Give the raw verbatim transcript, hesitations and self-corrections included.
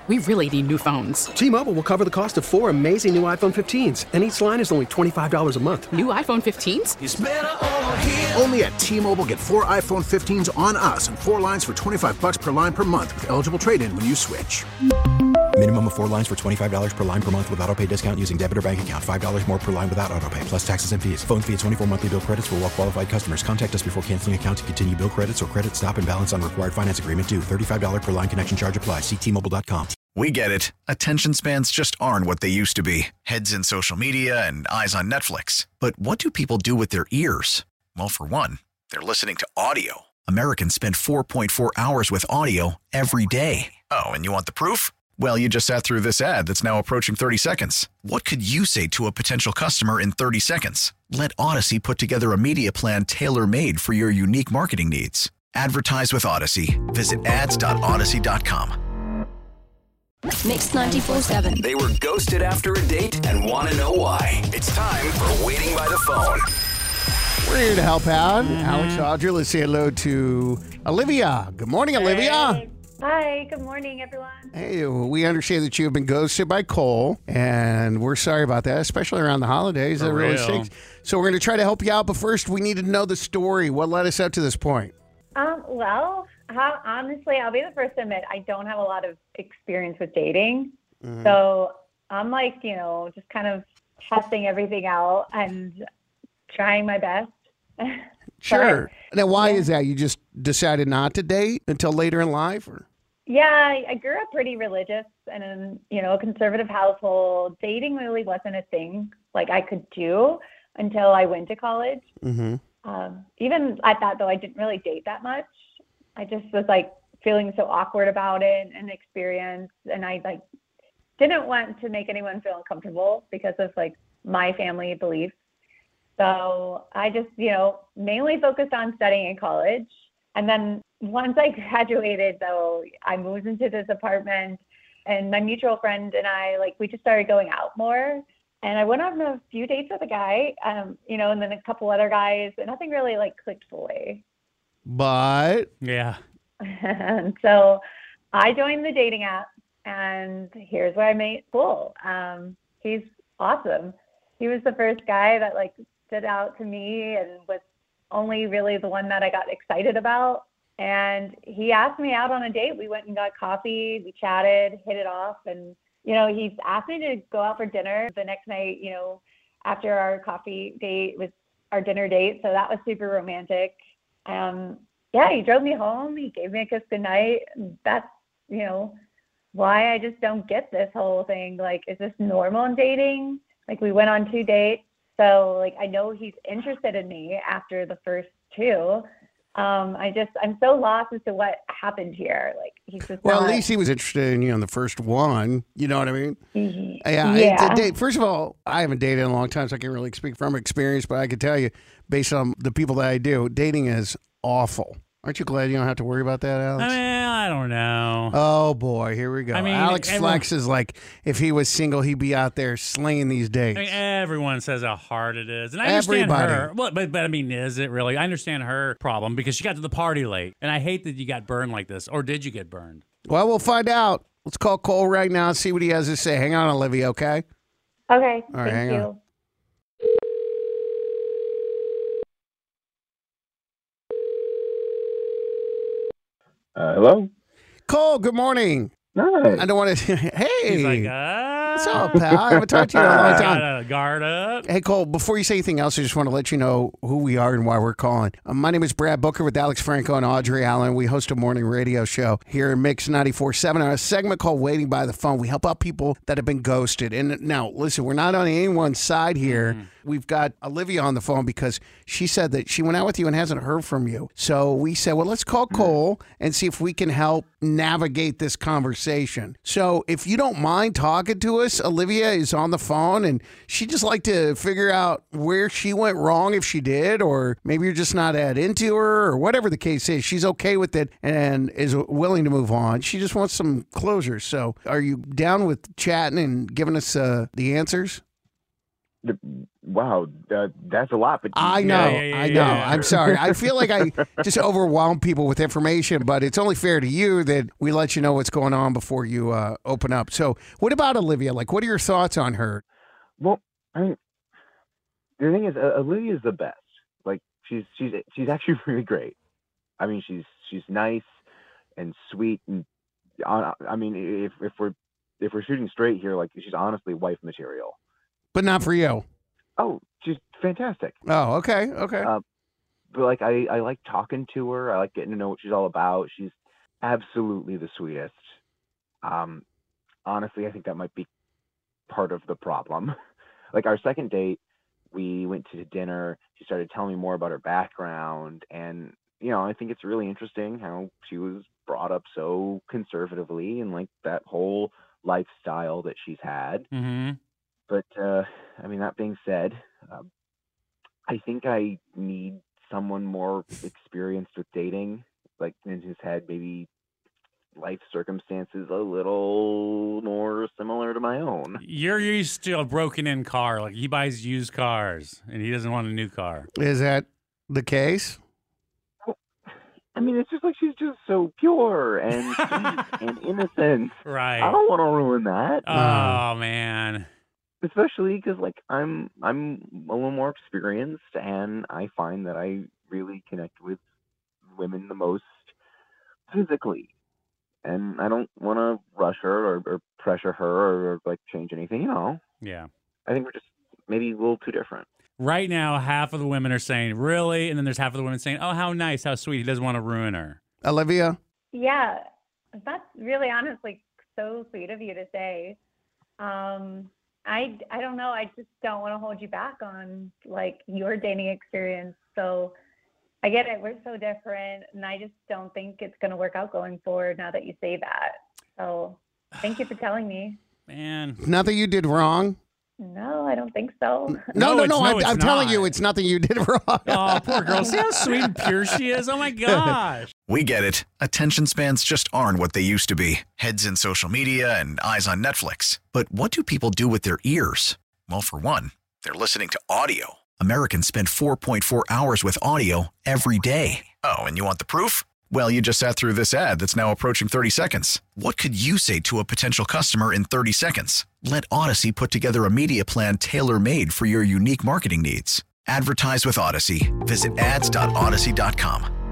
we really need new phones. T-Mobile will cover the cost of four amazing new iPhone fifteens, and each line is only twenty-five dollars a month. New iPhone fifteens? It's better over here. Only at T-Mobile, get four iPhone fifteens on us and four lines for twenty-five dollars per line per month with eligible trade-in when you switch. Minimum of four lines for twenty-five dollars per line per month with autopay discount using debit or bank account. five dollars more per line without autopay, plus taxes and fees. Phone fee at twenty-four monthly bill credits for well-qualified customers. Contact us before canceling account to continue bill credits or credit stop and balance on required finance agreement due. thirty-five dollars per line connection charge applies. See T Mobile dot com. We get it. Attention spans just aren't what they used to be. Heads in social media and eyes on Netflix. But what do people do with their ears? Well, for one, they're listening to audio. Americans spend four point four hours with audio every day. Oh, and you want the proof? Well, you just sat through this ad that's now approaching thirty seconds. What could you say to a potential customer in thirty seconds? Let Odyssey put together a media plan tailor-made for your unique marketing needs. Advertise with Odyssey. Visit ads dot odyssey dot com. Mix ninety-four seven. They were ghosted after a date and want to know why. It's time for Waiting by the Phone. We're here to help out. Mm-hmm. Alex, Audrey, let's say hello to Olivia. Good morning, Olivia. Hey. Hi, good morning, everyone. Hey, we understand that you have been ghosted by Cole, and we're sorry about that, especially around the holidays. For that really real. stinks. So we're going to try to help you out, but first we need to know the story. What led us up to this point? Um, well, how, honestly, I'll be the first to admit I don't have a lot of experience with dating. Mm-hmm. So I'm like, you know, just kind of testing everything out and trying my best. Sure. But, now, why yeah. is that? You just decided not to date until later in life? Or? Yeah, I, I grew up pretty religious and in, you know, a conservative household. Dating really wasn't a thing like I could do until I went to college. Mm-hmm. Um, even at that, though, I didn't really date that much. I just was like feeling so awkward about it and experience. And I like didn't want to make anyone feel uncomfortable because of like my family beliefs. So I just, you know, mainly focused on studying in college. And then once I graduated, though, I moved into this apartment and my mutual friend and I, like, we just started going out more. And I went on a few dates with a guy, um, you know, and then a couple other guys, and nothing really, like, clicked fully. But? Yeah. And so I joined the dating app, and here's where I met Cole. Um, he's awesome. He was the first guy that, like, stood out to me and was only really the one that I got excited about. And he asked me out on a date. We went and got coffee. We chatted, hit it off. And, you know, he's asked me to go out for dinner the next night, you know, after our coffee date was our dinner date. So that was super romantic. Um, yeah, he drove me home. He gave me a kiss goodnight. That's, you know, why I just don't get this whole thing. Like, is this normal in dating? Like, we went on two dates. So, like, I know he's interested in me after the first two. Um, I just, I'm so lost as to what happened here. Like, he's just Well, not... at least he was interested in you on the first one. You know what I mean? Mm-hmm. Yeah. yeah. It's a date. First of all, I haven't dated in a long time, so I can't really speak from experience, but I can tell you, based on the people that I do, dating is awful. Aren't you glad you don't have to worry about that, Alex? I mean, I don't know. Oh, boy. Here we go. I mean, Alex everyone- Flex is like, if he was single, he'd be out there slaying these dates. I mean, everyone says how hard it is, and I understand Everybody. her. Well, but but I mean, is it really? I understand her problem because she got to the party late, and I hate that you got burned like this. Or did you get burned? Well, we'll find out. Let's call Cole right now and see what he has to say. Hang on, Olivia, okay? Okay, All right, thank hang you. on. Uh, hello? Cole, good morning. Hi. I don't want to. Hey. He's like, ah. What's up, pal? I haven't talked to you in a long time. Gotta guard up. Hey, Cole, before you say anything else, I just want to let you know who we are and why we're calling. Uh, my name is Brad Booker with Alex Franco and Audrey Allen. We host a morning radio show here in Mix ninety-four point seven. On a segment called Waiting by the Phone, we help out people that have been ghosted. And now, listen, we're not on anyone's side here. Mm. We've got Olivia on the phone because she said that she went out with you and hasn't heard from you. So we said, well, let's call Cole and see if we can help navigate this conversation. So if you don't mind talking to us, Olivia is on the phone and she'd just like to figure out where she went wrong, if she did, or maybe you're just not that into her, or whatever the case is. She's okay with it and is willing to move on. She just wants some closure. So are you down with chatting and giving us uh, the answers? Wow, uh, that's a lot. But I know, Yeah, yeah, yeah, I know. yeah. I'm sorry. I feel like I just overwhelm people with information, but it's only fair to you that we let you know what's going on before you uh, open up. So, what about Olivia? Like, what are your thoughts on her? Well, I mean, the thing is, uh, Olivia's the best. Like, she's she's she's actually really great. I mean, she's she's nice and sweet, and uh, I mean, if if we're if we're shooting straight here, like, she's honestly wife material. But not for you. Oh, she's fantastic. Oh, okay, okay. Uh, but like, I I like talking to her. I like getting to know what she's all about. She's absolutely the sweetest. Um, honestly, I think that might be part of the problem. Like, our second date, we went to dinner. She started telling me more about her background, and you know, I think it's really interesting how she was brought up so conservatively and like that whole lifestyle that she's had. Mm-hmm. But uh, I mean, that being said, um, I think I need someone more experienced with dating, like in his head, maybe life circumstances a little more similar to my own. You're used to a broken-in car. Like, he buys used cars, and he doesn't want a new car. Is that the case? I mean, it's just like she's just so pure and sweet and innocent. Right. I don't want to ruin that. Oh, man. Especially because, like, I'm I'm a little more experienced, and I find that I really connect with women the most physically. And I don't want to rush her or, or pressure her or, or, like, change anything, you know? Yeah. I think we're just maybe a little too different. Right now, half of the women are saying, really? And then there's half of the women saying, oh, how nice, how sweet. He doesn't want to ruin her. Olivia? Yeah, that's really honestly so sweet of you to say. Um, I, I don't know. I just don't want to hold you back on, like, your dating experience. So I get it. We're so different. And I just don't think it's going to work out going forward now that you say that. So thank you for telling me. Man. Nothing you did wrong? No, I don't think so. No, no, no. no, I'm, it's I'm telling not. you, it's nothing you did wrong. Oh, poor girl. See how sweet and pure she is? Oh, my gosh. We get it. Attention spans just aren't what they used to be. Heads in social media and eyes on Netflix. But what do people do with their ears? Well, for one, they're listening to audio. Americans spend four point four hours with audio every day. Oh, and you want the proof? Well, you just sat through this ad that's now approaching thirty seconds. What could you say to a potential customer in thirty seconds? Let Odyssey put together a media plan tailor-made for your unique marketing needs. Advertise with Odyssey. Visit ads dot odyssey dot com.